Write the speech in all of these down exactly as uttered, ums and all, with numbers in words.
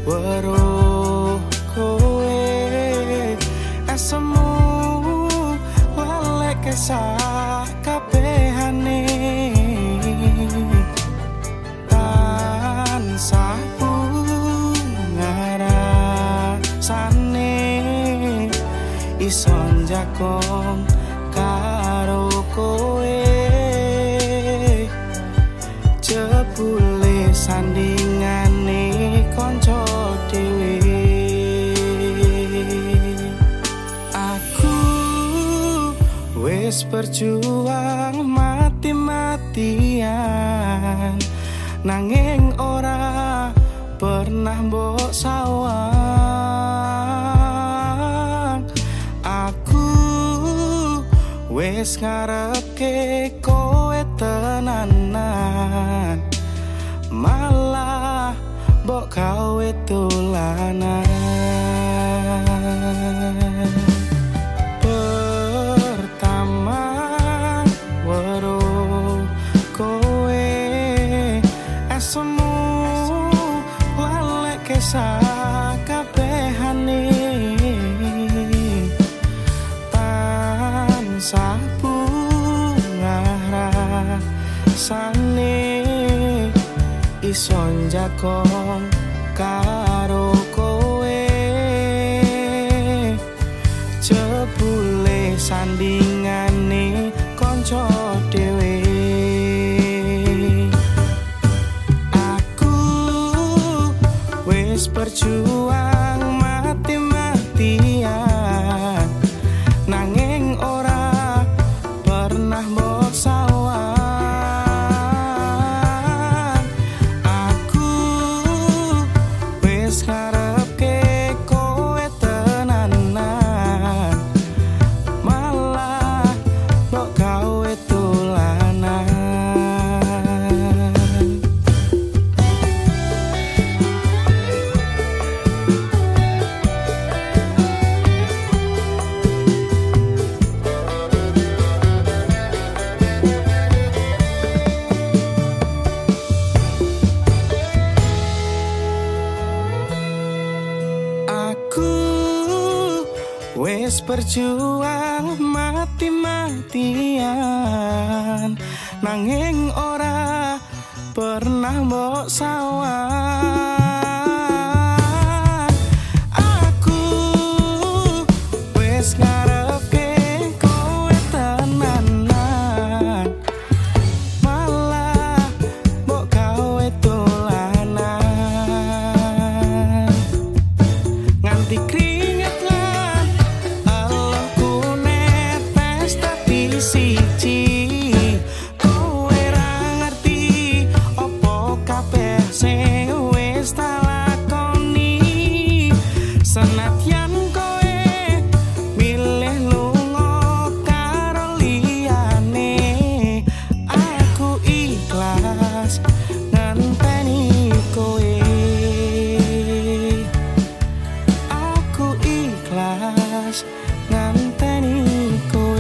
weruh kowe asemu walek kesak kabehane tansah ngarasane ison jakong karo kowe jebule sandingane kanca dhewe aku wis berjuang mati-matian nanging ora pernah mbok sawang aku wis ngarepke kowe tenanan malah mbok gawe dolanan pertama weruh kowe asemu walek kesak kabehane tansah rasane ison jakong karo kowe jebule sandingane kanca dhewe aku wis berjuang mati-matian nanging ora pernah mbok sawang aku wis ngarepke kowe tenanan malah mbok gawe dolanan wis berjuang mati-matian nanging ora pernah mbok sawang aku wis ngarepke kowe tenanan malah mbok gawe dolanan nganti keringet siji kowe ra ngerti opo kabeh sing wis tak lakoni senadyan kowe milih lunga karo liyane aku ikhlas ngenteni kowe aku ikhlas ngenteni kowe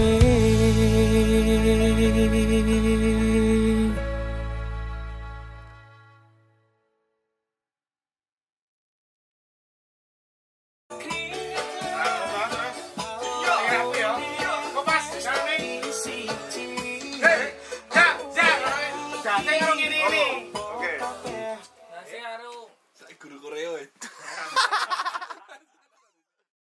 Guru Korea.